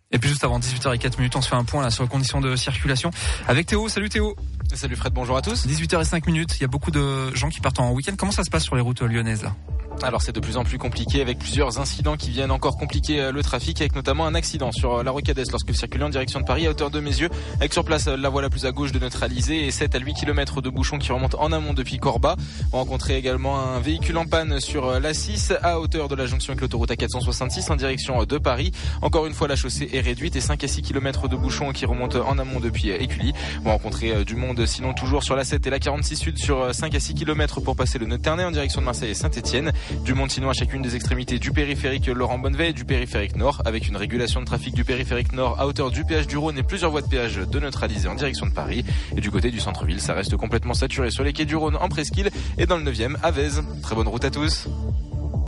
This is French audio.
Et puis juste avant 18h04, on se fait un point là sur les conditions de circulation avec Théo. Salut Théo. Salut Fred, bonjour à tous. 18h05, il y a beaucoup de gens qui partent en week-end. Comment ça se passe sur les routes lyonnaises là ? Alors c'est de plus en plus compliqué avec plusieurs incidents qui viennent encore compliquer le trafic, avec notamment un accident sur la Rocade lorsque vous circulez en direction de Paris à hauteur de Mézieux, avec sur place la voie la plus à gauche de neutraliser et 7 à 8 km de bouchons qui remontent en amont depuis Corba. On rencontrait également un véhicule en panne sur l'A6 à hauteur de la jonction avec l'autoroute A466 en direction de Paris. Encore une fois la chaussée est réduite et 5 à 6 km de bouchons qui remontent en amont depuis Écully. On rencontrait du monde sinon toujours sur l'A7 et la 46 Sud sur 5 à 6 km pour passer le nœud Ternay en direction de Marseille et Saint-Etienne. Du monde sinon à chacune des extrémités du périphérique Laurent Bonnevet et du périphérique Nord, avec une régulation de trafic du périphérique Nord à hauteur du péage du Rhône et plusieurs voies de péage de neutralisées en direction de Paris. Et du côté du centre-ville, ça reste complètement saturé sur les quais du Rhône en Presqu'île et dans le 9e à Vèze. Très bonne route à tous.